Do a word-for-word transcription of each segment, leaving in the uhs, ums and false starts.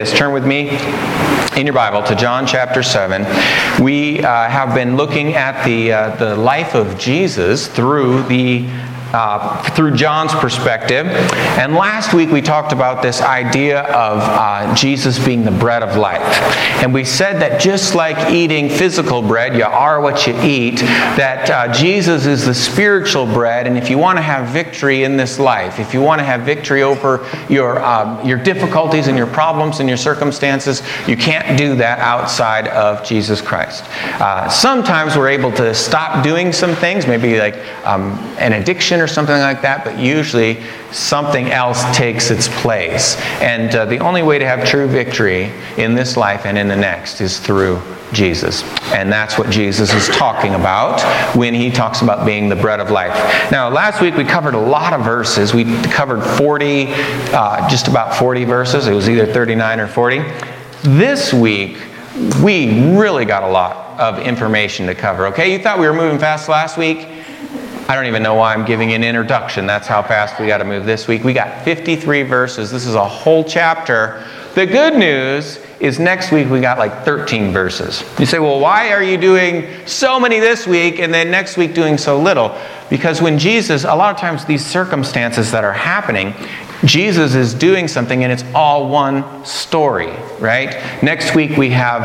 Turn with me in your Bible to John chapter seven. We uh, have been looking at the uh, the life of Jesus through the uh, through John's perspective. And last week we talked about this idea of uh, Jesus being the bread of life. And we said that just like eating physical bread, you are what you eat, that uh, Jesus is the spiritual bread. And if you want to have victory in this life, if you want to have victory over your um, your difficulties and your problems and your circumstances, you can't do that outside of Jesus Christ. Uh, sometimes we're able to stop doing some things, maybe like um, an addiction or something like that, but usually something else takes its place. And uh, the only way to have true victory in this life and in the next is through Jesus. And that's what Jesus is talking about when he talks about being the bread of life. Now, last week we covered a lot of verses. We covered forty, uh, just about forty verses. It was either thirty-nine or forty. This week, we really got a lot of information to cover. Okay, you thought we were moving fast last week? I don't even know why I'm giving an introduction. That's how fast we got to move this week. We got fifty-three verses. This is a whole chapter. The good news is next week we got like thirteen verses. You say, well, why are you doing so many this week and then next week doing so little? Because when Jesus, a lot of times these circumstances that are happening, Jesus is doing something and it's all one story, right? Next week we have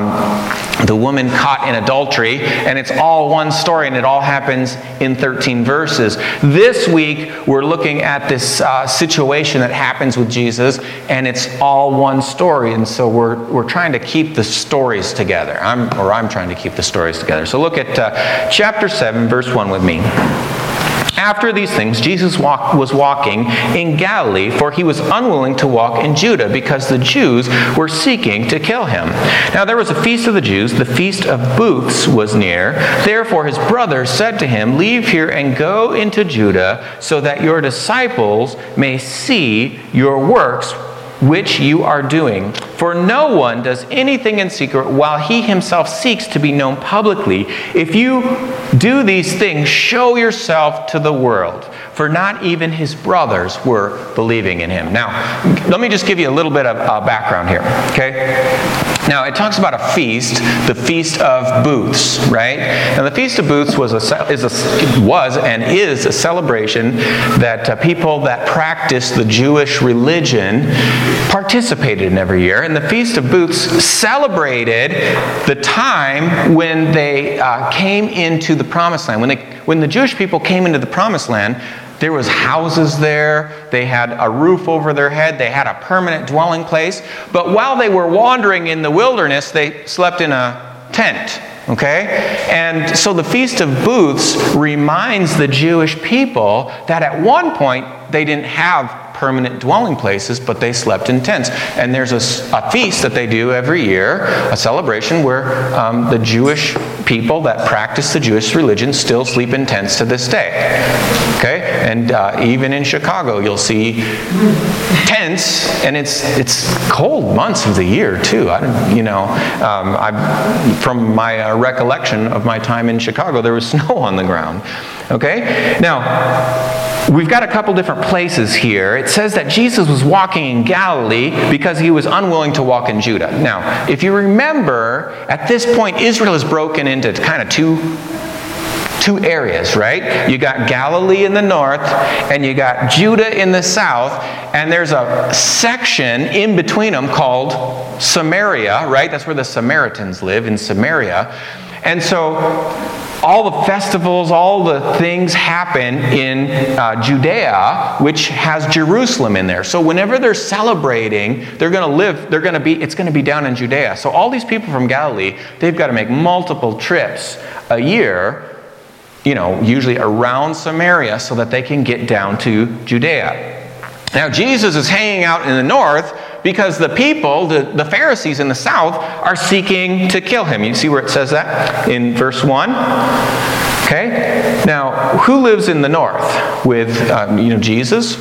um, the woman caught in adultery, and it's all one story and it all happens in thirteen verses. This week we're looking at this uh, situation that happens with Jesus, and it's all one story, and so we're we're trying to keep the stories together. I'm or I'm trying to keep the stories together. So look at uh, chapter seven, verse one with me. After these things, Jesus walk, was walking in Galilee, for he was unwilling to walk in Judah, because the Jews were seeking to kill him. Now there was a feast of the Jews, the Feast of Booths was near. Therefore his brothers said to him, "Leave here and go into Judah, so that your disciples may see your works which you are doing. For no one does anything in secret while he himself seeks to be known publicly. If you do these things, show yourself to the world." For not even his brothers were believing in him. Now, let me just give you a little bit of uh, background here, okay? Now, it talks about a feast, the Feast of Booths, right? Now, the Feast of Booths was a, is a, was and is a celebration that uh, people that practice the Jewish religion participated in every year. And the Feast of Booths celebrated the time when they uh, came into the Promised Land. When they, when the Jewish people came into the Promised Land, there was houses there, they had a roof over their head, they had a permanent dwelling place. But while they were wandering in the wilderness, they slept in a tent, okay? And so the Feast of Booths reminds the Jewish people that at one point they didn't have permanent dwelling places, but they slept in tents. And there's a, a feast that they do every year, a celebration where um, the Jewish people that practice the Jewish religion still sleep in tents to this day. Okay? And uh, even in Chicago, you'll see tents, and it's it's cold months of the year too. I don't, you know, um, I from my uh, recollection of my time in Chicago, there was snow on the ground. Okay? Now, we've got a couple different places here. It says that Jesus was walking in Galilee because he was unwilling to walk in Judah. Now, if you remember, at this point, Israel is broken into kind of two, two areas, right? You got Galilee in the north, and you got Judah in the south, and there's a section in between them called Samaria, right? That's where the Samaritans live, in Samaria. And so all the festivals, all the things happen in uh, Judea, which has Jerusalem in there. So whenever they're celebrating, they're going to live, they're going to be, it's going to be down in Judea. So all these people from Galilee, they've got to make multiple trips a year, you know, usually around Samaria, so that they can get down to Judea. Now Jesus is hanging out in the north because the people, the, the Pharisees in the south, are seeking to kill him. You see where it says that in verse one? Okay. Now, who lives in the north? With, um, you know, Jesus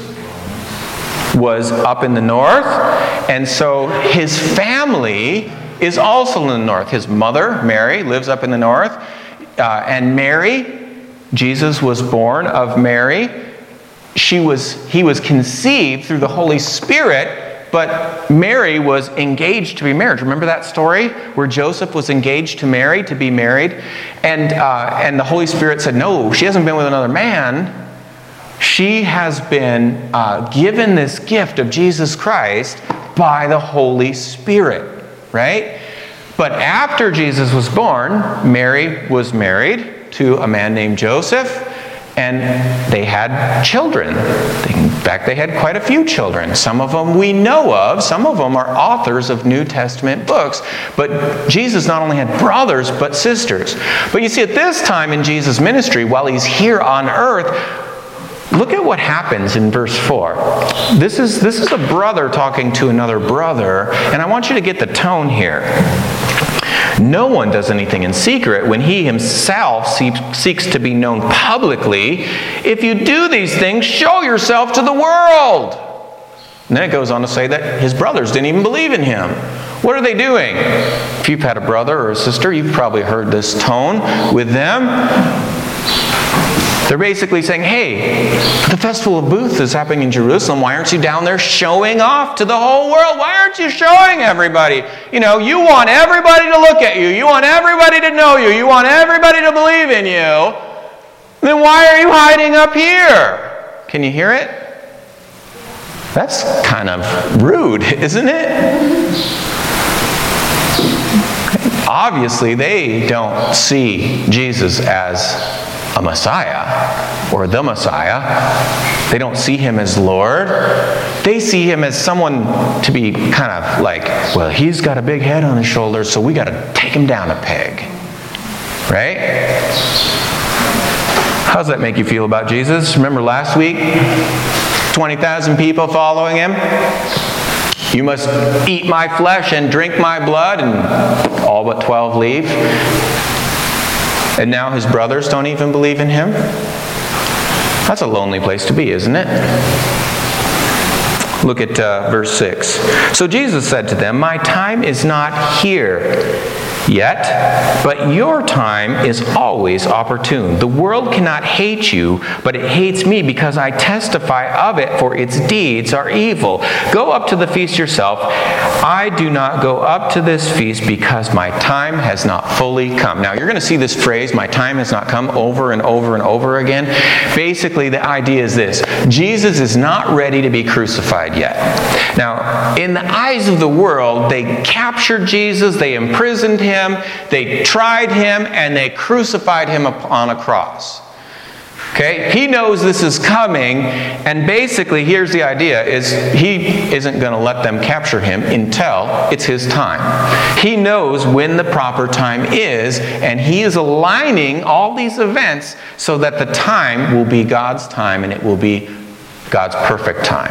was up in the north, and so his family is also in the north. His mother, Mary, lives up in the north, uh, and Mary, Jesus was born of Mary. She was, he was conceived through the Holy Spirit, But Mary was engaged to be married. Remember that story where Joseph was engaged to Mary to be married? And, uh, and the Holy Spirit said, no, she hasn't been with another man. She has been uh, given this gift of Jesus Christ by the Holy Spirit, right? But after Jesus was born, Mary was married to a man named Joseph, and they had children. In fact, they had quite a few children. Some of them we know of. Some of them are authors of New Testament books. But Jesus not only had brothers, but sisters. But you see, at this time in Jesus' ministry, while he's here on earth, look at what happens in verse four. This is, this is a brother talking to another brother, and I want you to get the tone here. No one does anything in secret when he himself seeks to be known publicly. If you do these things, show yourself to the world. And then it goes on to say that his brothers didn't even believe in him. What are they doing? If you've had a brother or a sister, you've probably heard this tone with them. They're basically saying, hey, the Festival of Booths is happening in Jerusalem. Why aren't you down there showing off to the whole world? Why aren't you showing everybody? You know, you want everybody to look at you. You want everybody to know you. You want everybody to believe in you. Then why are you hiding up here? Can you hear it? That's kind of rude, isn't it? Obviously, they don't see Jesus as a Messiah or the Messiah. They don't see him as Lord. They see him as someone to be kind of like, well, he's got a big head on his shoulders, so we got to take him down a peg. Right? How does that make you feel about Jesus? Remember last week? twenty thousand people following him. You must eat my flesh and drink my blood, and all but twelve leave. And now his brothers don't even believe in him? That's a lonely place to be, isn't it? Look at uh, verse six. So Jesus said to them, my time is not here yet, but your time is always opportune. The world cannot hate you, but it hates me because I testify of it, for its deeds are evil. Go up to the feast yourself. I do not go up to this feast because my time has not fully come. Now, you're going to see this phrase, my time has not come, over and over and over again. Basically, the idea is this. Jesus is not ready to be crucified yet. Now, in the eyes of the world, they captured Jesus, they imprisoned him, they tried him, and they crucified him on a cross. Okay? He knows this is coming, and basically, here's the idea, is he isn't going to let them capture him until it's his time. He knows when the proper time is, and he is aligning all these events so that the time will be God's time, and it will be God's perfect time.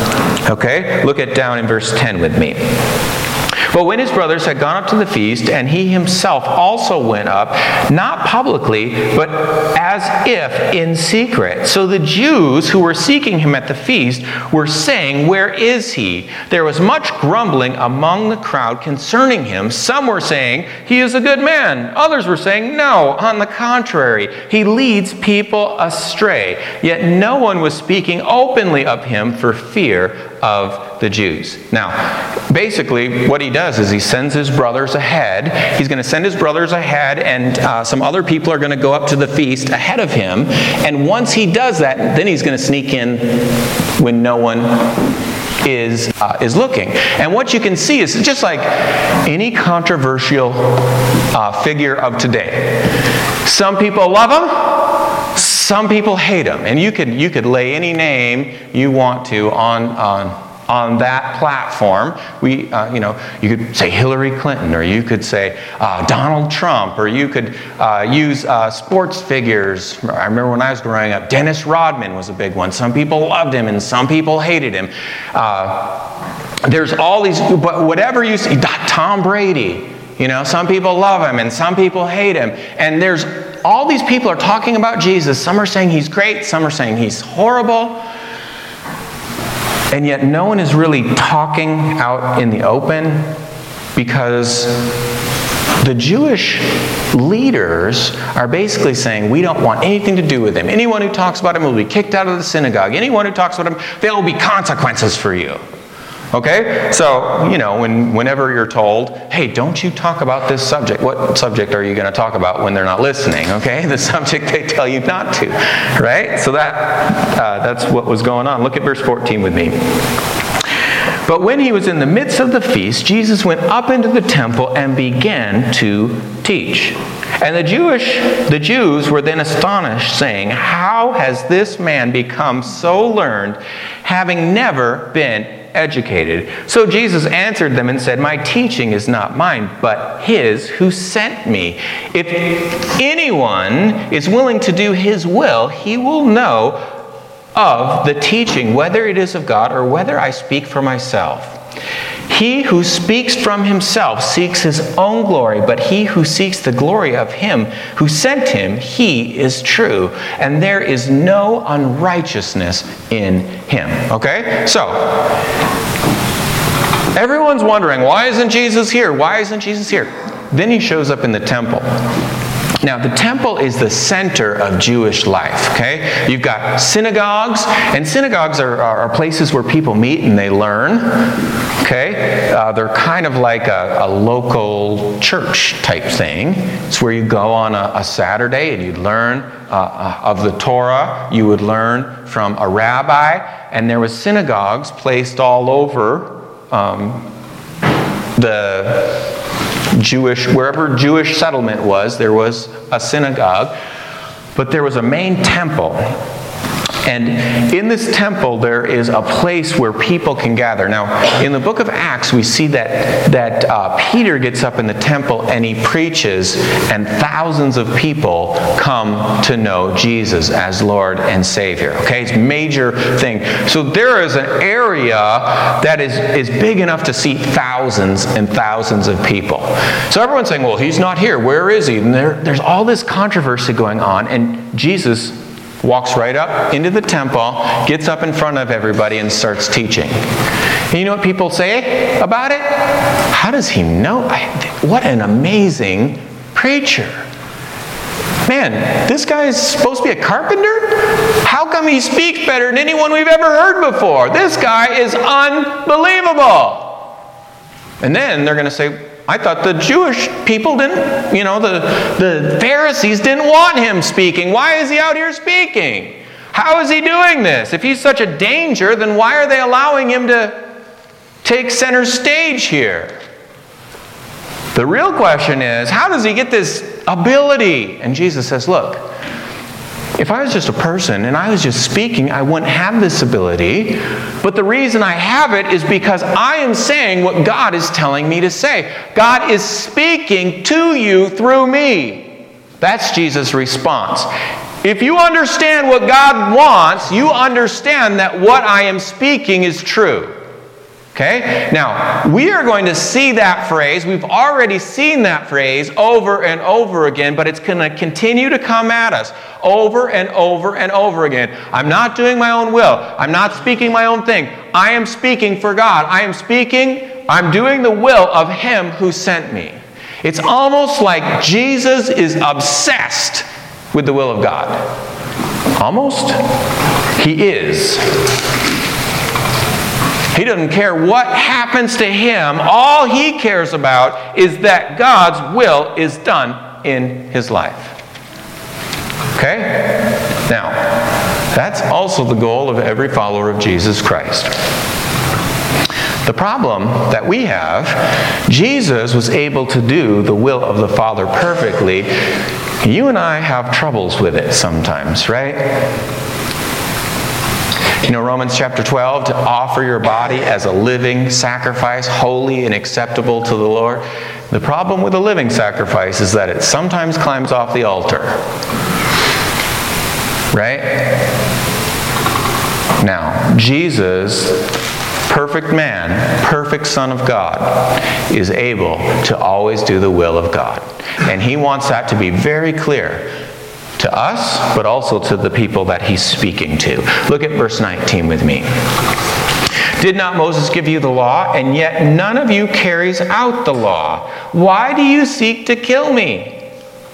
Okay? Look at down in verse ten with me. But when his brothers had gone up to the feast, and he himself also went up, not publicly, but as if in secret. So the Jews who were seeking him at the feast were saying, where is he? There was much grumbling among the crowd concerning him. Some were saying, he is a good man. Others were saying, no, on the contrary, he leads people astray. Yet no one was speaking openly of him for fear of the Jews. Now, basically, what he does is he sends his brothers ahead. He's going to send his brothers ahead, and uh, some other people are going to go up to the feast ahead of him. And once he does that, then he's going to sneak in when no one is uh, is looking. And what you can see is just like any controversial uh, figure of today. Some people love him. Some people hate him, and you could you could lay any name you want to on on on that platform. We uh, you know you could say Hillary Clinton, or you could say uh, Donald Trump, or you could uh, use uh, sports figures. I remember when I was growing up, Dennis Rodman was a big one. Some people loved him, and some people hated him. Uh, there's all these, but whatever you see, Tom Brady. You know, some people love him and some people hate him. And there's all these people are talking about Jesus. Some are saying he's great. Some are saying he's horrible. And yet no one is really talking out in the open because the Jewish leaders are basically saying, we don't want anything to do with him. Anyone who talks about him will be kicked out of the synagogue. Anyone who talks about him, there will be consequences for you. Okay? So, you know, when, whenever you're told, hey, don't you talk about this subject, what subject are you going to talk about when they're not listening? Okay? The subject they tell you not to. Right? So that uh, that's what was going on. Look at verse fourteen with me. But when he was in the midst of the feast, Jesus went up into the temple and began to teach. And the Jewish, the Jews were then astonished, saying, how has this man become so learned, having never been educated? So Jesus answered them and said, my teaching is not mine, but his who sent me. If anyone is willing to do his will, he will know of the teaching, whether it is of God or whether I speak for myself. He who speaks from himself seeks his own glory, but he who seeks the glory of him who sent him, he is true, and there is no unrighteousness in him. Okay? So, everyone's wondering, why isn't Jesus here? Why isn't Jesus here? Then he shows up in the temple. Now, the temple is the center of Jewish life, okay? You've got synagogues, and synagogues are, are places where people meet and they learn, okay? Uh, they're kind of like a, a local church type thing. It's where you go on a, a Saturday and you'd learn uh, of the Torah. You would learn from a rabbi, and there was synagogues placed all over um, the Jewish, wherever Jewish settlement was, there was a synagogue, but there was a main temple. And in this temple, there is a place where people can gather. Now, in the book of Acts, we see that, that uh, Peter gets up in the temple and he preaches, and thousands of people come to know Jesus as Lord and Savior. Okay, it's a major thing. So there is an area that is, is big enough to seat thousands and thousands of people. So everyone's saying, well, he's not here. Where is he? And there, there's all this controversy going on, and Jesus walks right up into the temple, gets up in front of everybody, and starts teaching. And you know what people say about it? How does he know? I, what an amazing preacher. Man, this guy is supposed to be a carpenter? How come he speaks better than anyone we've ever heard before? This guy is unbelievable. And then they're going to say, I thought the Jewish people didn't, you know, the, the Pharisees didn't want him speaking. Why is he out here speaking? How is he doing this? If he's such a danger, then why are they allowing him to take center stage here? The real question is, how does he get this ability? And Jesus says, look, if I was just a person and I was just speaking, I wouldn't have this ability. But the reason I have it is because I am saying what God is telling me to say. God is speaking to you through me. That's Jesus' response. If you understand what God wants, you understand that what I am speaking is true. Okay? Now, we are going to see that phrase. We've already seen that phrase over and over again, but it's going to continue to come at us over and over and over again. I'm not doing my own will. I'm not speaking my own thing. I am speaking for God. I am speaking, I'm doing the will of Him who sent me. It's almost like Jesus is obsessed with the will of God. Almost? He is. He doesn't care what happens to him. All he cares about is that God's will is done in his life. Okay? Now, that's also the goal of every follower of Jesus Christ. The problem that we have, Jesus was able to do the will of the Father perfectly. You and I have troubles with it sometimes, right? You know, Romans chapter twelve, to offer your body as a living sacrifice, holy and acceptable to the Lord. The problem with a living sacrifice is that it sometimes climbs off the altar. Right? Now, Jesus, perfect man, perfect Son of God, is able to always do the will of God. And He wants that to be very clear to us, but also to the people that He's speaking to. Look at verse nineteen with me. Did not Moses give you the law, and yet none of you carries out the law? Why do you seek to kill me?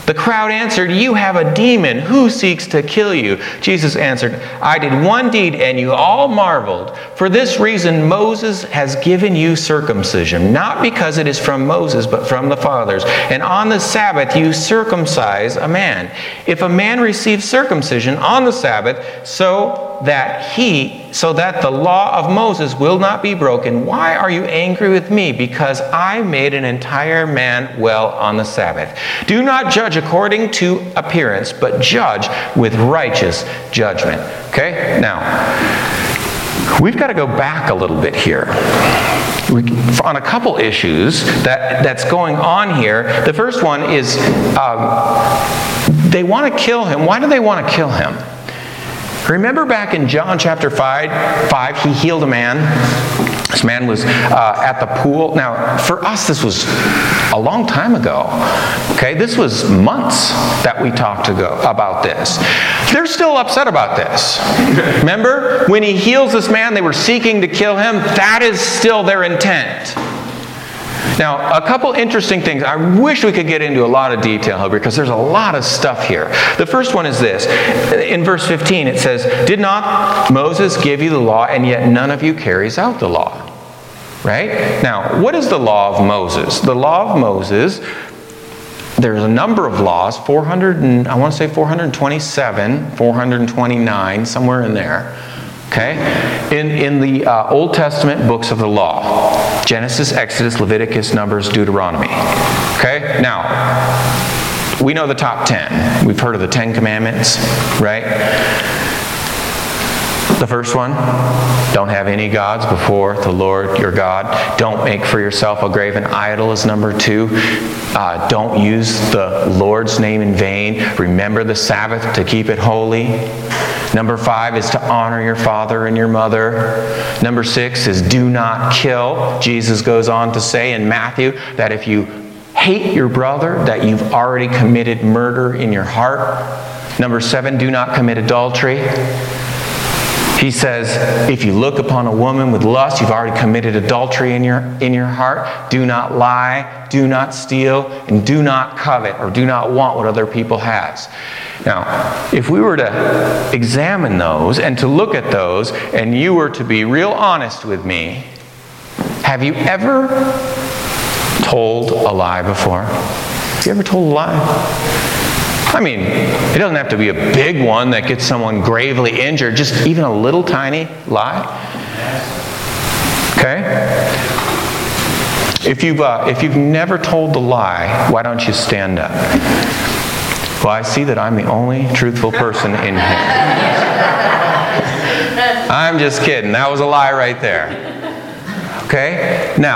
The crowd answered, "You have a demon. Who seeks to kill you?" Jesus answered, "I did one deed, and you all marveled. For this reason Moses has given you circumcision, not because it is from Moses, but from the fathers. And on the Sabbath you circumcise a man. If a man receives circumcision on the Sabbath, so that he, so that the law of Moses will not be broken, why are you angry with me? Because I made an entire man well on the Sabbath. Do not judge according to appearance, but judge with righteous judgment." Okay? Now, we've got to go back a little bit here. We, on a couple issues that, that's going on here. The first one is um, they want to kill him. Why do they want to kill him? Remember back in John chapter five, five, he healed a man. This man was uh, at the pool. Now, for us, this was a long time ago. Okay, this was months that we talked ago about this. They're still upset about this. Remember, when he heals this man, they were seeking to kill him. That is still their intent. Now, a couple interesting things. I wish we could get into a lot of detail here because there's a lot of stuff here. The first one is this. In verse fifteen, it says, "Did not Moses give you the law, and yet none of you carries out the law?" Right? Now, what is the law of Moses? The law of Moses, there's a number of laws, four hundred and, I want to say four hundred twenty-seven, four hundred twenty-nine, somewhere in there. Okay? In, in the uh, Old Testament books of the law. Genesis, Exodus, Leviticus, Numbers, Deuteronomy. Okay? Now, we know the top ten. We've heard of the Ten Commandments, right? The first one, don't have any gods before the Lord your God. Don't make for yourself a graven idol is number two. Uh, don't use the Lord's name in vain. Remember the Sabbath to keep it holy. Number five is to honor your father and your mother. Number six is do not kill. Jesus goes on to say in Matthew that if you hate your brother, that you've already committed murder in your heart. Number seven, do not commit adultery. He says, if you look upon a woman with lust, you've already committed adultery in your, in your heart. Do not lie, do not steal, and do not covet or do not want what other people has. Now, if we were to examine those and to look at those, and you were to be real honest with me, have you ever told a lie before? Have you ever told a lie? I mean, it doesn't have to be a big one that gets someone gravely injured, just even a little tiny lie. Okay? If you've, uh, if you've never told the lie, why don't you stand up? Well, I see that I'm the only truthful person in here. I'm just kidding. That was a lie right there. Okay? Now,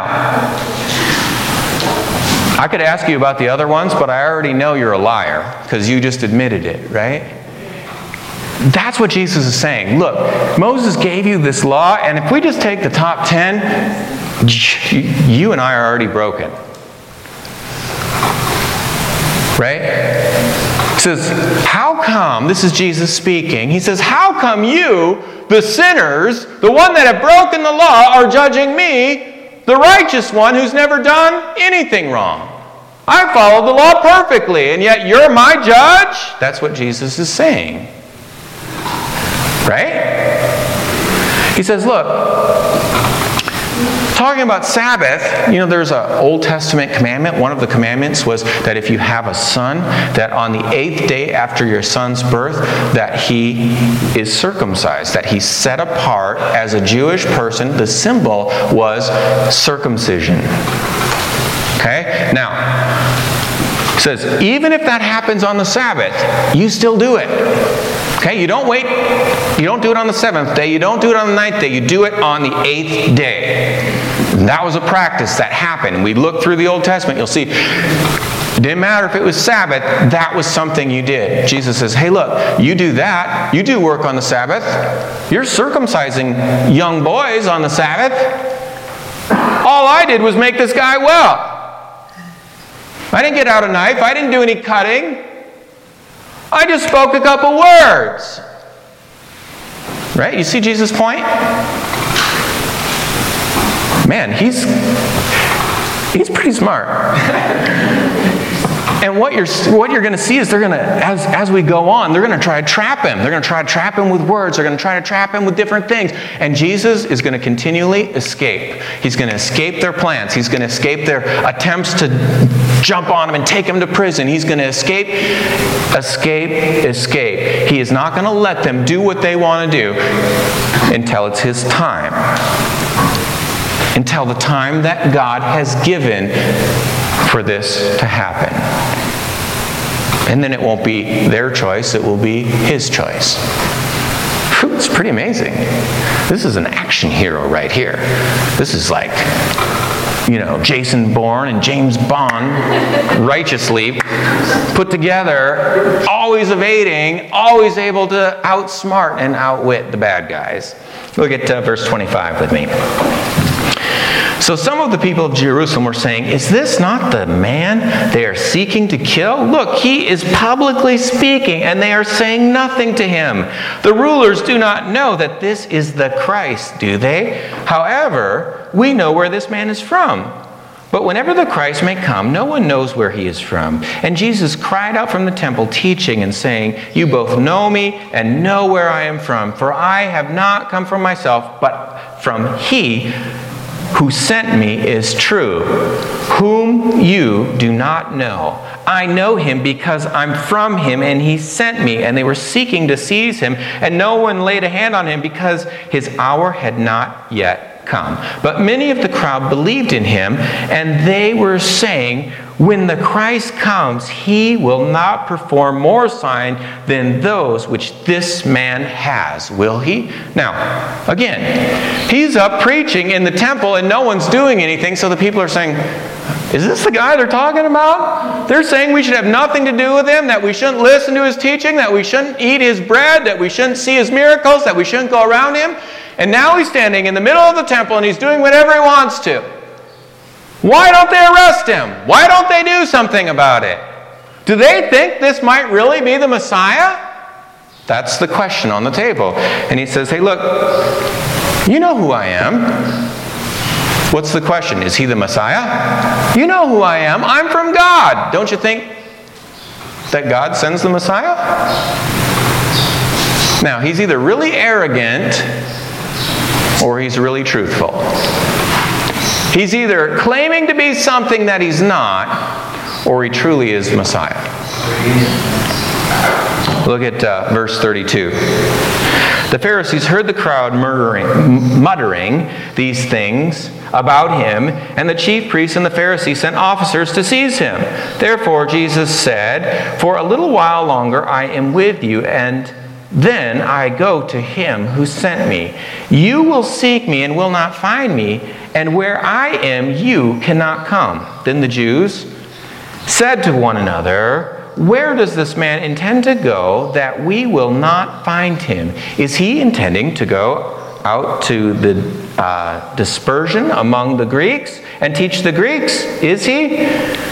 I could ask you about the other ones, but I already know you're a liar because you just admitted it, right? That's what Jesus is saying. Look, Moses gave you this law, and if we just take the top ten, you and I are already broken. Right? He says, how come, this is Jesus speaking, he says, how come you, the sinners, the one that have broken the law, are judging me, the righteous one who's never done anything wrong? I followed the law perfectly, and yet you're my judge? That's what Jesus is saying. Right? He says, look, talking about Sabbath, you know, there's an Old Testament commandment. One of the commandments was that if you have a son, that on the eighth day after your son's birth, that he is circumcised, that he's set apart as a Jewish person. The symbol was circumcision. Okay? Now, it says, even if that happens on the Sabbath, you still do it. Okay? You don't wait. You don't do it on the seventh day. You don't do it on the ninth day. You do it on the eighth day. And that was a practice that happened. We look through the Old Testament. You'll see it didn't matter if it was Sabbath. That was something you did. Jesus says, hey, look, you do that. You do work on the Sabbath. You're circumcising young boys on the Sabbath. All I did was make this guy well. I didn't get out a knife. I didn't do any cutting. I just spoke a couple words. Right? You see Jesus' point? Man, he's he's pretty smart. And what you're what you're going to see is they're going to, as, as we go on, they're going to try to trap him. They're going to try to trap him with words. They're going to try to trap him with different things. And Jesus is going to continually escape. He's going to escape their plans. He's going to escape their attempts to jump on him and take him to prison. He's going to escape, escape, escape. He is not going to let them do what they want to do until it's his time. Until the time that God has given for this to happen. And then it won't be their choice, it will be his choice. Whew, it's pretty amazing. This is an action hero right here. This is like, you know, Jason Bourne and James Bond righteously put together, always evading, always able to outsmart and outwit the bad guys. Look at uh, verse twenty-five with me. So some of the people of Jerusalem were saying, "Is this not the man they are seeking to kill? Look, he is publicly speaking, and they are saying nothing to him. The rulers do not know that this is the Christ, do they? However, we know where this man is from. But whenever the Christ may come, no one knows where he is from." And Jesus cried out from the temple, teaching and saying, "You both know me and know where I am from. For I have not come from myself, but from he who sent me is true, whom you do not know. I know him because I'm from him, and he sent me." And they were seeking to seize him, and no one laid a hand on him because his hour had not yet come. But many of the crowd believed in him, and they were saying, "When the Christ comes, he will not perform more sign than those which this man has, will he?" Now, again, he's up preaching in the temple and no one's doing anything, so the people are saying, "Is this the guy they're talking about? They're saying we should have nothing to do with him, that we shouldn't listen to his teaching, that we shouldn't eat his bread, that we shouldn't see his miracles, that we shouldn't go around him. And now he's standing in the middle of the temple and he's doing whatever he wants to. Why don't they arrest him? Why don't they do something about it? Do they think this might really be the Messiah?" That's the question on the table. And he says, "Hey, look, you know who I am." What's the question? Is he the Messiah? You know who I am. I'm from God. Don't you think that God sends the Messiah? Now, he's either really arrogant or he's really truthful. He's either claiming to be something that he's not, or he truly is Messiah. Look at uh, verse thirty-two. The Pharisees heard the crowd murmuring, muttering these things about him, and the chief priests and the Pharisees sent officers to seize him. Therefore Jesus said, "For a little while longer I am with you, and then I go to him who sent me. You will seek me and will not find me, and where I am you cannot come." Then the Jews said to one another, "Where does this man intend to go that we will not find him? Is he intending to go out to the uh, dispersion among the Greeks and teach the Greeks? Is he?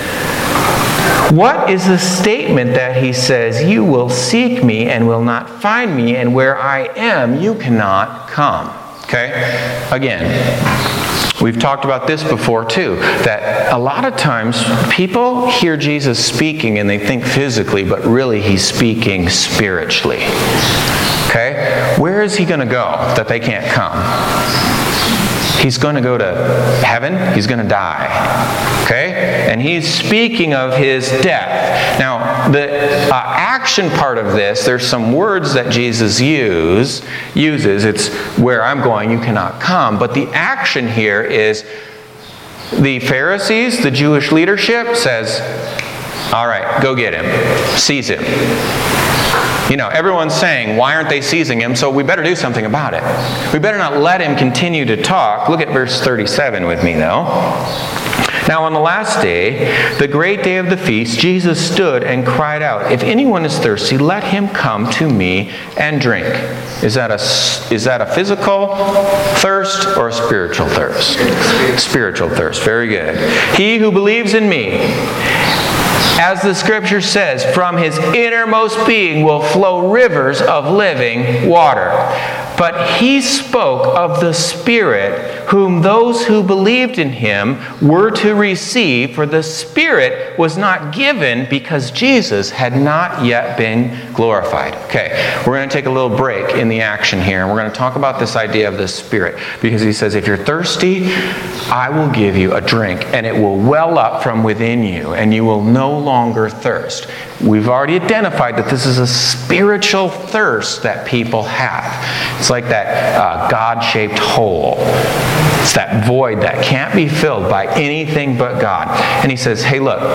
What is the statement that he says, 'You will seek me and will not find me, and where I am you cannot come'?" Okay? Again, we've talked about this before too, that a lot of times people hear Jesus speaking and they think physically, but really he's speaking spiritually. Okay? Where is he going to go that they can't come? He's going to go to heaven. He's going to die. Okay? And he's speaking of his death. Now, the uh, action part of this, there's some words that Jesus use, uses. It's, "Where I'm going, you cannot come." But the action here is the Pharisees, the Jewish leadership, says, "All right, go get him. Seize him." You know, everyone's saying, "Why aren't they seizing him?" So we better do something about it. We better not let him continue to talk. Look at verse thirty-seven with me, though. "Now on the last day, the great day of the feast, Jesus stood and cried out, 'If anyone is thirsty, let him come to me and drink.'" Is that a, is that a physical thirst or a spiritual thirst? Spiritual thirst. Very good. "He who believes in me, as the scripture says, from his innermost being will flow rivers of living water." But he spoke of the Spirit whom those who believed in him were to receive, for the Spirit was not given because Jesus had not yet been glorified. Okay, we're going to take a little break in the action here, and we're going to talk about this idea of the Spirit, because he says, if you're thirsty, I will give you a drink, and it will well up from within you, and you will no longer thirst. We've already identified that this is a spiritual thirst that people have. It's like that uh, God-shaped hole. It's that void that can't be filled by anything but God. And he says, hey, look,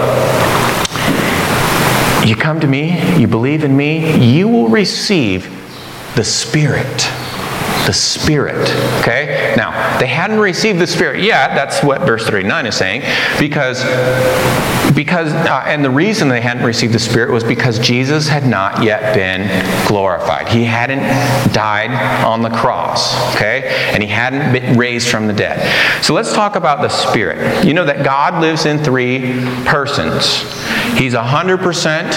you come to me, you believe in me, you will receive the Spirit. The Spirit. Okay? Now, they hadn't received the Spirit yet. That's what verse thirty-nine is saying. Because, because uh, and the reason they hadn't received the Spirit was because Jesus had not yet been glorified. He hadn't died on the cross. Okay? And he hadn't been raised from the dead. So let's talk about the Spirit. You know that God lives in three persons. He's one hundred percent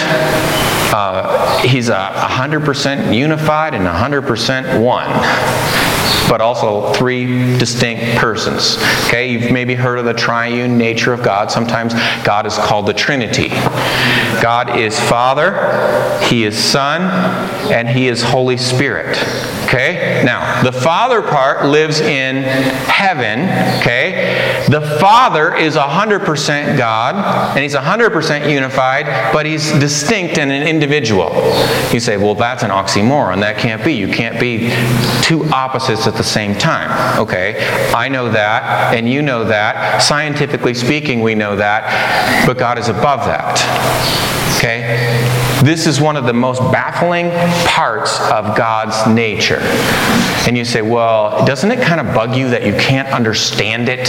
Uh, he's a one hundred percent unified and one hundred percent one, but also three distinct persons. Okay, you've maybe heard of the triune nature of God. Sometimes God is called the Trinity. God is Father, He is Son, and He is Holy Spirit. Okay, now the Father part lives in heaven. Okay, the Father is one hundred percent God, and He's one hundred percent unified, but He's distinct and an individual. You say, well, that's an oxymoron. That can't be. You can't be two opposites at the same time. Okay, I know that, and you know that. Scientifically speaking, we know that, but God is above that. Okay? This is one of the most baffling parts of God's nature. And you say, well, doesn't it kind of bug you that you can't understand it?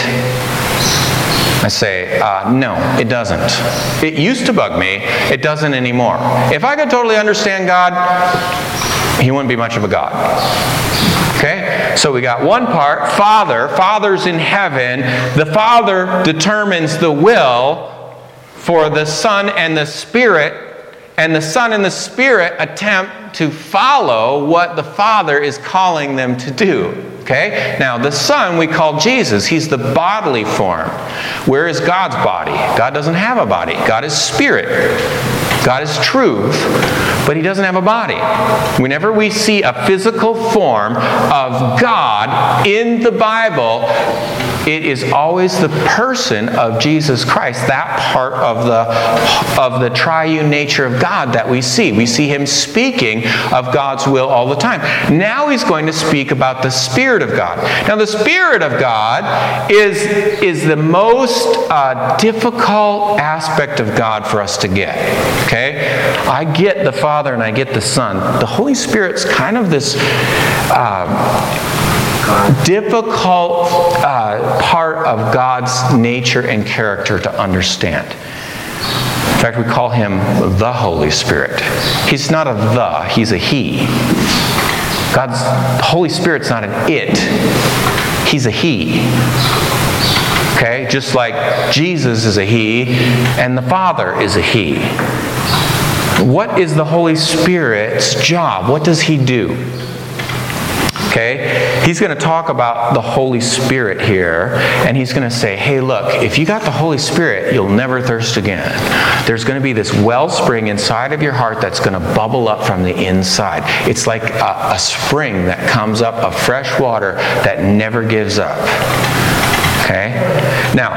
I say, uh, no, it doesn't. It used to bug me. It doesn't anymore. If I could totally understand God, He wouldn't be much of a God. Okay? So we got one part, Father. Father's in heaven. The Father determines the will for the Son and the Spirit, and the Son and the Spirit attempt to follow what the Father is calling them to do. Okay? Now, the Son we call Jesus. He's the bodily form. Where is God's body? God doesn't have a body. God is Spirit. God is truth, but He doesn't have a body. Whenever we see a physical form of God in the Bible, it is always the person of Jesus Christ, that part of the, of the triune nature of God that we see. We see Him speaking of God's will all the time. Now He's going to speak about the Spirit of God. Now the Spirit of God is, is the most uh, difficult aspect of God for us to get. Okay? I get the Father and I get the Son. The Holy Spirit's kind of this uh, difficult uh, part of God's nature and character to understand. In fact, we call Him the Holy Spirit. He's not a the, He's a He. God's Holy Spirit's not an it. He's a He. Okay? Just like Jesus is a He and the Father is a He. What is the Holy Spirit's job? What does He do? Okay? He's going to talk about the Holy Spirit here, and he's going to say, hey, look, if you got the Holy Spirit, you'll never thirst again. There's going to be this wellspring inside of your heart that's going to bubble up from the inside. It's like a, a spring that comes up of fresh water that never gives up. Okay? Now,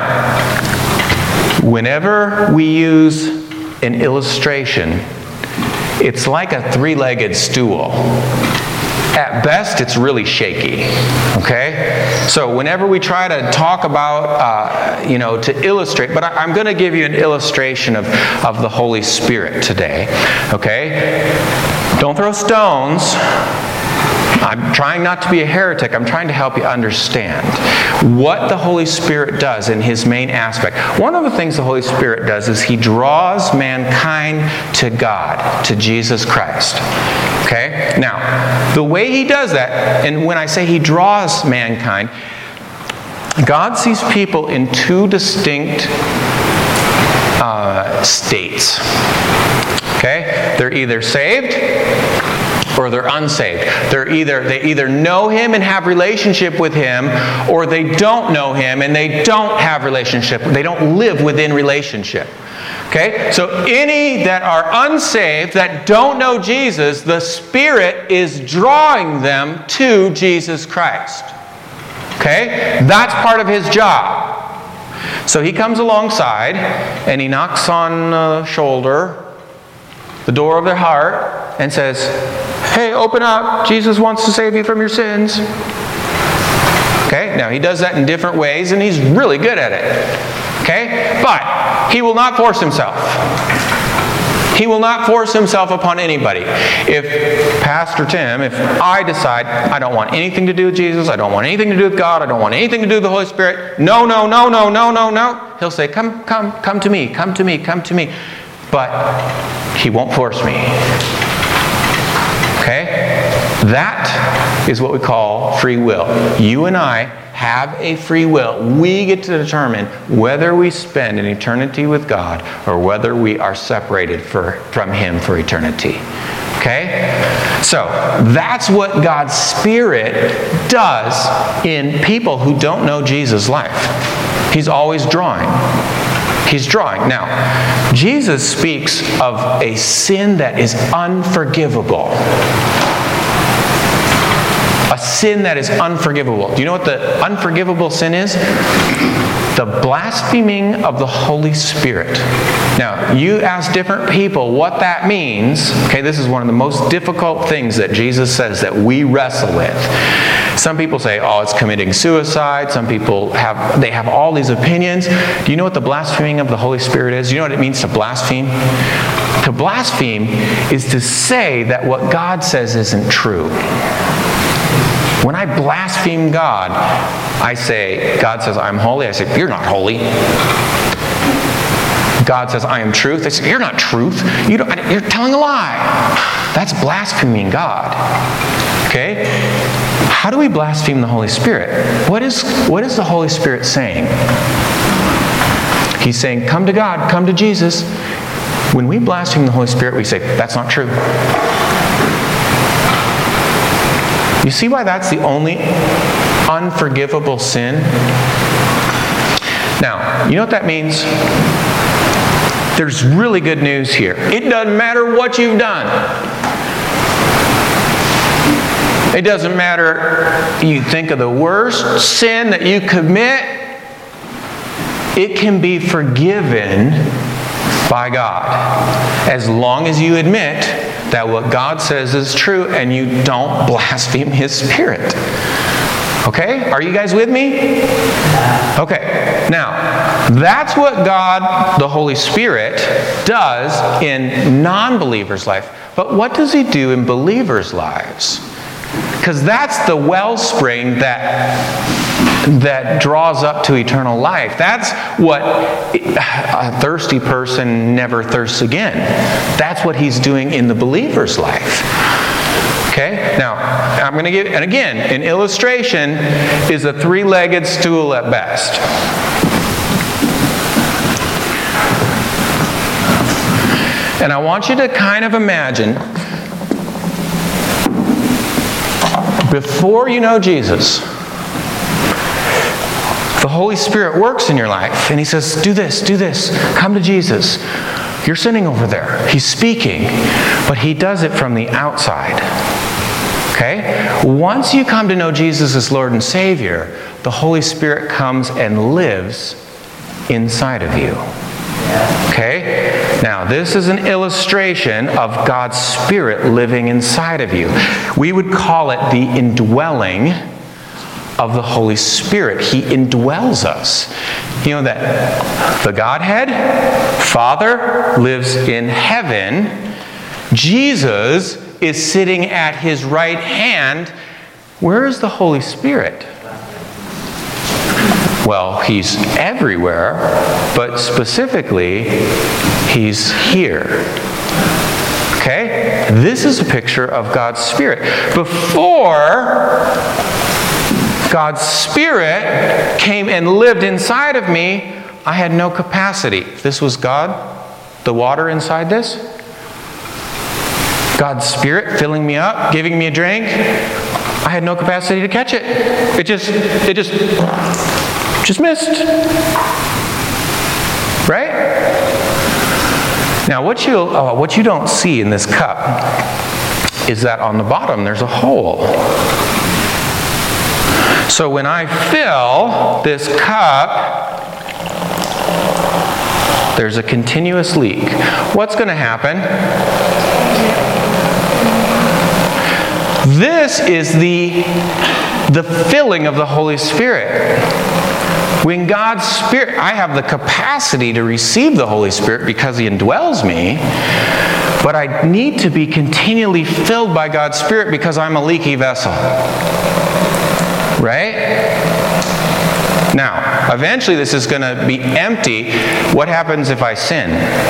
whenever we use an illustration, it's like a three-legged stool. At best, it's really shaky. Okay? So whenever we try to talk about, uh, you know, to illustrate, but I, I'm going to give you an illustration of, of the Holy Spirit today. Okay? Don't throw stones. I'm trying not to be a heretic. I'm trying to help you understand what the Holy Spirit does in His main aspect. One of the things the Holy Spirit does is He draws mankind to God, to Jesus Christ. Okay? Now, the way He does that, and when I say He draws mankind, God sees people in two distinct uh, states. Okay? They're either saved or they're unsaved. They're either, they either know Him and have relationship with Him, or they don't know Him and they don't have relationship. They don't live within relationship. Okay? So any that are unsaved, that don't know Jesus, the Spirit is drawing them to Jesus Christ. Okay? That's part of His job. So He comes alongside and He knocks on the shoulder, the door of their heart, and says, "Hey, open up. Jesus wants to save you from your sins." Okay? Now He does that in different ways and He's really good at it. Okay? But He will not force Himself. He will not force Himself upon anybody. If Pastor Tim, if I decide I don't want anything to do with Jesus, I don't want anything to do with God, I don't want anything to do with the Holy Spirit, no, no, no, no, no, no, no, He'll say, come, come, come to me, come to me, come to me. But He won't force me. Okay? That is what we call free will. You and I have a free will. We get to determine whether we spend an eternity with God or whether we are separated for, from Him for eternity. Okay? So, that's what God's Spirit does in people who don't know Jesus' life. He's always drawing. He's drawing. Now, Jesus speaks of a sin that is unforgivable. A sin that is unforgivable. Do you know what the unforgivable sin is? The blaspheming of the Holy Spirit. Now, you ask different people what that means. Okay, this is one of the most difficult things that Jesus says that we wrestle with. Some people say, oh, it's committing suicide. Some people have, they have all these opinions. Do you know what the blaspheming of the Holy Spirit is? Do you know what it means to blaspheme? To blaspheme is to say that what God says isn't true. When I blaspheme God, I say, God says, I'm holy. I say, you're not holy. God says, I am truth. I say, you're not truth. You don't, you're telling a lie. That's blaspheming God. Okay? How do we blaspheme the Holy Spirit? What is, what is the Holy Spirit saying? He's saying, come to God, come to Jesus. When we blaspheme the Holy Spirit, we say, that's not true. You see why that's the only unforgivable sin? Now, you know what that means? There's really good news here. It doesn't matter what you've done. It doesn't matter, you think of the worst sin that you commit, it can be forgiven by God. As long as you admit that what God says is true and you don't blaspheme His Spirit. Okay? Are you guys with me? Okay. Now, that's what God, the Holy Spirit, does in non-believers' life. But what does He do in believers' lives? Because that's the wellspring that that draws up to eternal life. That's what a thirsty person never thirsts again. That's what He's doing in the believer's life. Okay? Now, I'm going to give, and again, an illustration is a three-legged stool at best. And I want you to kind of imagine, before you know Jesus, the Holy Spirit works in your life and He says, do this, do this, come to Jesus. You're sitting over there. He's speaking, but He does it from the outside. Okay? Once you come to know Jesus as Lord and Savior, the Holy Spirit comes and lives inside of you. Okay? Now, this is an illustration of God's Spirit living inside of you. We would call it the indwelling of the Holy Spirit. He indwells us. You know that the Godhead, Father, lives in heaven. Jesus is sitting at His right hand. Where is the Holy Spirit? Well, He's everywhere, but specifically, He's here. Okay? This is a picture of God's Spirit. Before God's Spirit came and lived inside of me, I had no capacity. If this was God, the water inside this, God's Spirit filling me up, giving me a drink, I had no capacity to catch it. It just, it just, just missed. Right? Now, what you, uh, what you don't see in this cup is that on the bottom there's a hole. So when I fill this cup, there's a continuous leak. What's going to happen? This is the, the filling of the Holy Spirit. When God's Spirit, I have the capacity to receive the Holy Spirit because He indwells me, but I need to be continually filled by God's Spirit because I'm a leaky vessel. Right? Now, eventually this is going to be empty. What happens if I sin?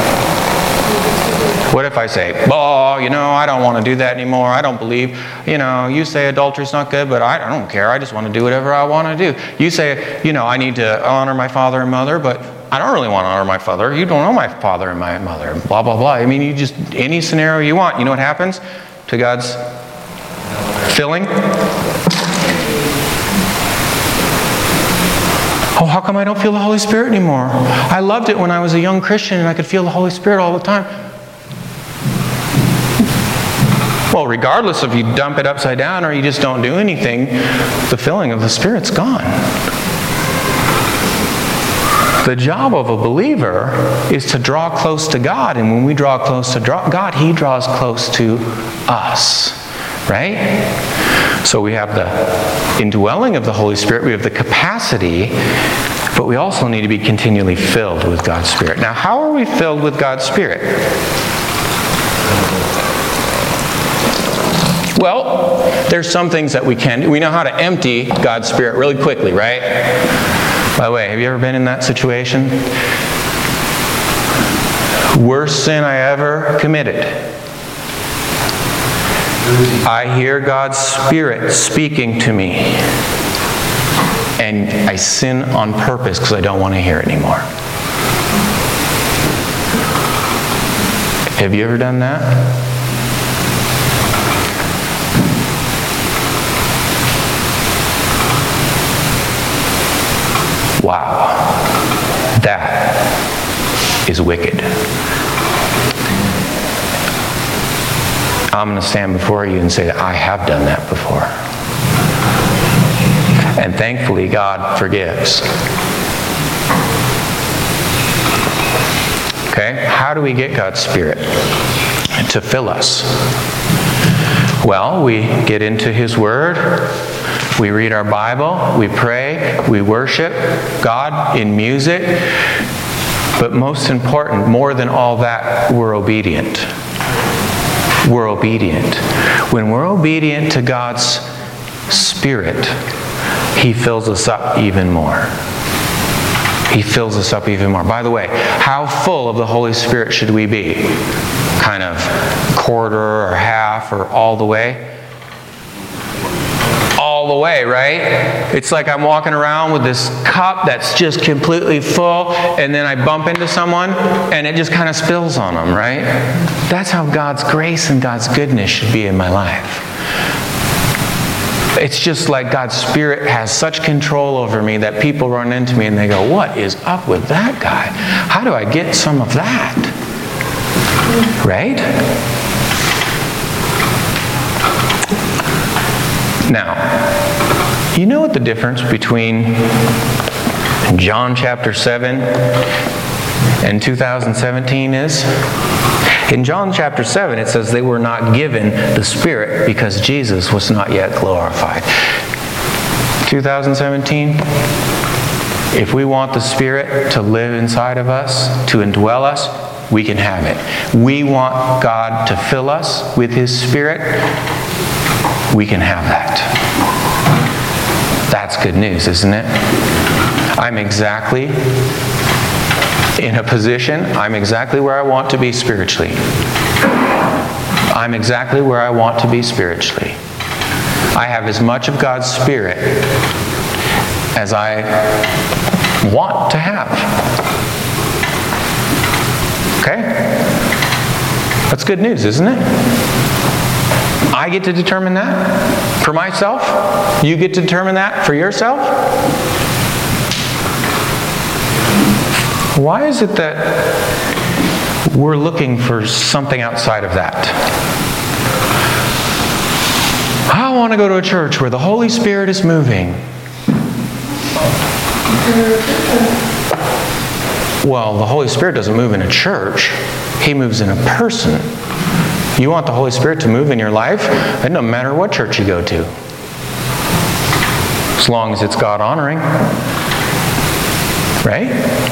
What if I say, oh, you know, I don't want to do that anymore. I don't believe, you know, you say adultery's not good, but I, I don't care. I just want to do whatever I want to do. You say, you know, I need to honor my father and mother, but I don't really want to honor my father. You don't know my father and my mother, blah, blah, blah. I mean, you just, any scenario you want. You know what happens to God's filling? Oh, how come I don't feel the Holy Spirit anymore? I loved it when I was a young Christian and I could feel the Holy Spirit all the time. Well, regardless if you dump it upside down or you just don't do anything, the filling of the Spirit's gone. The job of a believer is to draw close to God, and when we draw close to God, He draws close to us. Right? So we have the indwelling of the Holy Spirit, we have the capacity, but we also need to be continually filled with God's Spirit. Now, how are we filled with God's Spirit? Well, there's some things that we can do. We know how to empty God's Spirit really quickly, right? By the way, have you ever been in that situation? Worst sin I ever committed. I hear God's Spirit speaking to me, and I sin on purpose because I don't want to hear it anymore. Have you ever done that? Wow, that is wicked. I'm going to stand before you and say that I have done that before. And thankfully, God forgives. Okay? How do we get God's Spirit to fill us? Well, we get into His Word. We read our Bible. We pray. We worship God in music. But most important, more than all that, we're obedient. We're obedient. When we're obedient to God's Spirit, He fills us up even more. He fills us up even more. By the way, how full of the Holy Spirit should we be? Kind of quarter or half or all the way? All the way, right? It's like I'm walking around with this cup that's just completely full, and then I bump into someone and it just kind of spills on them, right? That's how God's grace and God's goodness should be in my life. It's just like God's Spirit has such control over me that people run into me and they go, what is up with that guy? How do I get some of that? Right? Now, you know what the difference between John chapter seven and two thousand seventeen is? In John chapter seven, it says they were not given the Spirit because Jesus was not yet glorified. two thousand seventeen, if we want the Spirit to live inside of us, to indwell us, we can have it. We want God to fill us with His Spirit, we can have that. That's good news, isn't it? I'm exactly in a position, I'm exactly where I want to be spiritually. I'm exactly where I want to be spiritually. I have as much of God's Spirit as I want to have. Okay? That's good news, isn't it? I get to determine that for myself. You get to determine that for yourself. Why is it that we're looking for something outside of that? I want to go to a church where the Holy Spirit is moving. Well, the Holy Spirit doesn't move in a church. He moves in a person. You want the Holy Spirit to move in your life? It doesn't matter what church you go to. As long as it's God-honoring. Right?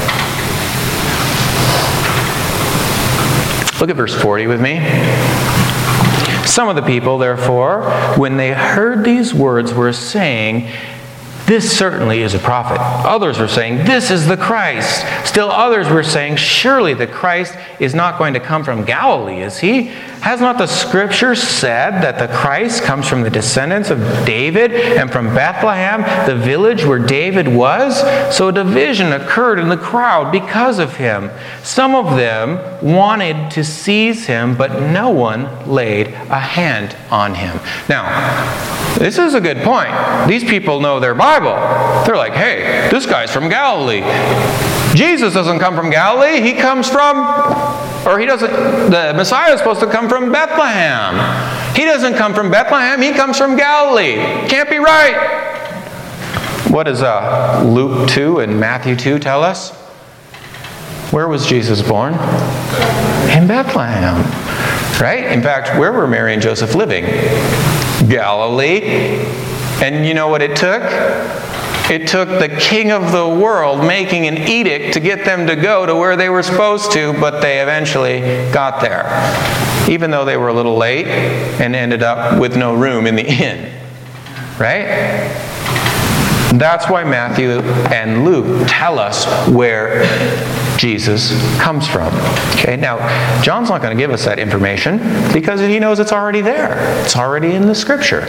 Look at verse forty with me. Some of the people, therefore, when they heard these words, were saying, "This certainly is a prophet." Others were saying, "This is the Christ." Still others were saying, "Surely the Christ is not going to come from Galilee, is he? Has not the Scripture said that the Christ comes from the descendants of David and from Bethlehem, the village where David was?" So a division occurred in the crowd because of him. Some of them wanted to seize him, but no one laid a hand on him. Now, this is a good point. These people know their Bible. They're like, hey, this guy's from Galilee. Jesus doesn't come from Galilee. He comes from, or he doesn't, the Messiah is supposed to come from Bethlehem. He doesn't come from Bethlehem. He comes from Galilee. Can't be right. What does uh, Luke two and Matthew two tell us? Where was Jesus born? In Bethlehem. Right? In fact, where were Mary and Joseph living? Galilee. And you know what it took? It took the king of the world making an edict to get them to go to where they were supposed to, but they eventually got there. Even though they were a little late and ended up with no room in the inn. Right? That's why Matthew and Luke tell us where Jesus comes from. Okay, now, John's not going to give us that information because he knows it's already there. It's already in the Scripture.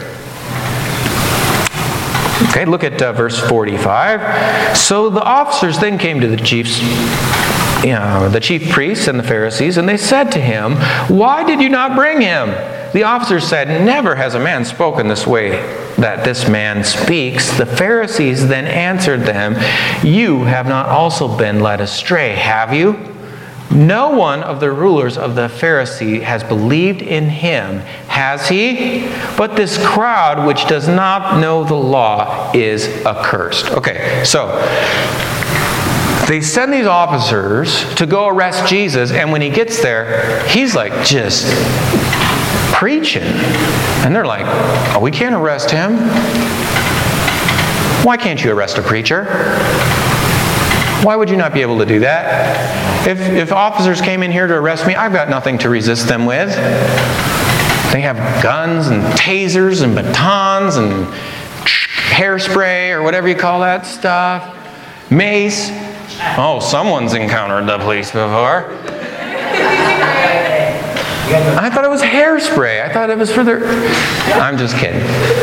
Okay, look at uh, verse forty-five. So the officers then came to the chiefs, you know, the chief priests and the Pharisees, and they said to him, "Why did you not bring him?" The officers said, "Never has a man spoken this way that this man speaks." The Pharisees then answered them, "You have not also been led astray, have you? No one of the rulers of the Pharisee has believed in him, has he? But this crowd which does not know the law is accursed." Okay, so they send these officers to go arrest Jesus, and when he gets there, he's like just preaching. And they're like, "Oh, we can't arrest him." "Why can't you arrest a preacher? Why would you not be able to do that? If, if officers came in here to arrest me, I've got nothing to resist them with. They have guns and tasers and batons and hairspray or whatever you call that stuff. Mace. Oh, someone's encountered the police before. I thought it was hairspray. I thought it was for their... I'm just kidding.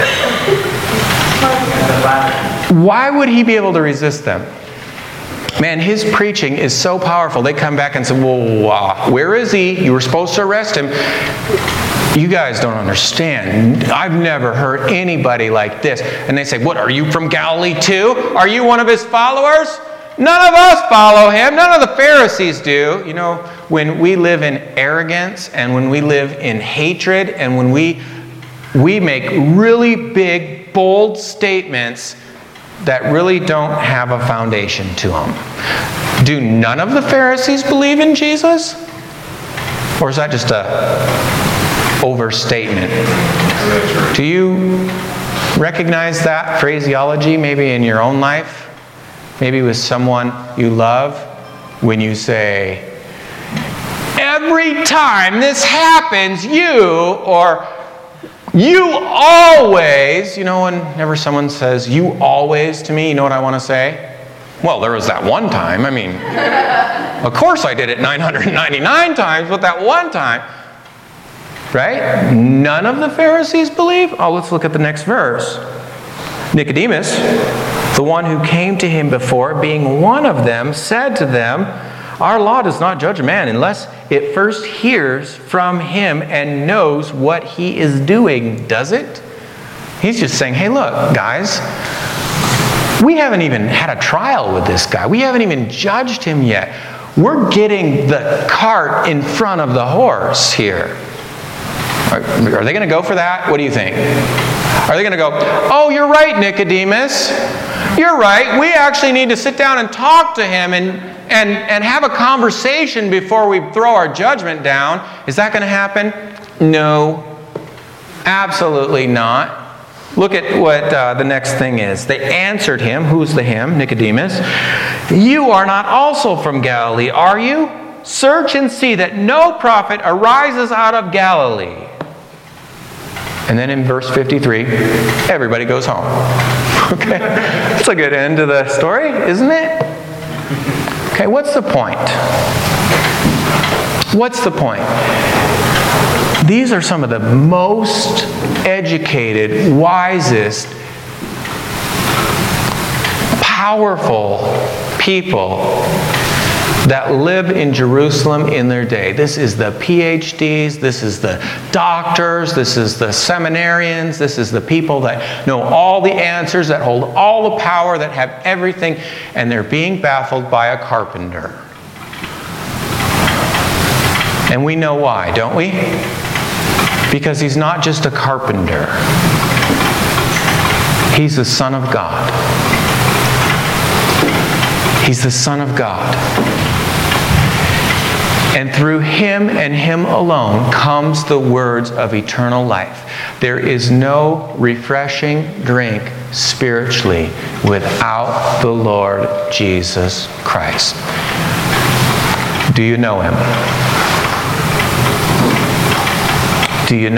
Why would he be able to resist them? Man, his preaching is so powerful. They come back and say, "Well, uh, where is he? You were supposed to arrest him." You guys don't understand. I've never heard anybody like this. And they say, "What, are you from Galilee too? Are you one of his followers?" None of us follow him. None of the Pharisees do. You know, when we live in arrogance and when we live in hatred and when we we make really big, bold statements that really don't have a foundation to them. Do none of the Pharisees believe in Jesus? Or is that just a overstatement? Do you recognize that phraseology maybe in your own life? Maybe with someone you love when you say, "Every time this happens, you," or "You always," you know, whenever someone says, "You always" to me, you know what I want to say? Well, there was that one time. I mean, of course I did it nine hundred ninety-nine times, but that one time. Right? None of the Pharisees believe? Oh, let's look at the next verse. Nicodemus, the one who came to him before, being one of them, said to them, Our law does not judge a man unless it first hears from him and knows what he is doing, does it? He's just saying, hey, look, guys, we haven't even had a trial with this guy. We haven't even judged him yet. We're getting the cart in front of the horse here. Are, are they going to go for that? What do you think? Are they going to go, oh, you're right, Nicodemus. You're right. We actually need to sit down and talk to him and, and, and have a conversation before we throw our judgment down. Is that going to happen? No. Absolutely not. Look at what uh, the next thing is. They answered him. Who's the him? Nicodemus. You are not also from Galilee, are you? Search and see that no prophet arises out of Galilee. And then in verse fifty-three, everybody goes home. Okay? That's a good end to the story, isn't it? Okay, what's the point? What's the point? These are some of the most educated, wisest, powerful people that live in Jerusalem in their day. This is the P H Ds, this is the doctors, this is the seminarians, this is the people that know all the answers, that hold all the power, that have everything, and they're being baffled by a carpenter. And we know why, don't we? Because he's not just a carpenter. He's the Son of God. He's the Son of God. And through him and him alone comes the words of eternal life. There is no refreshing drink spiritually without the Lord Jesus Christ. Do you know him? Do you know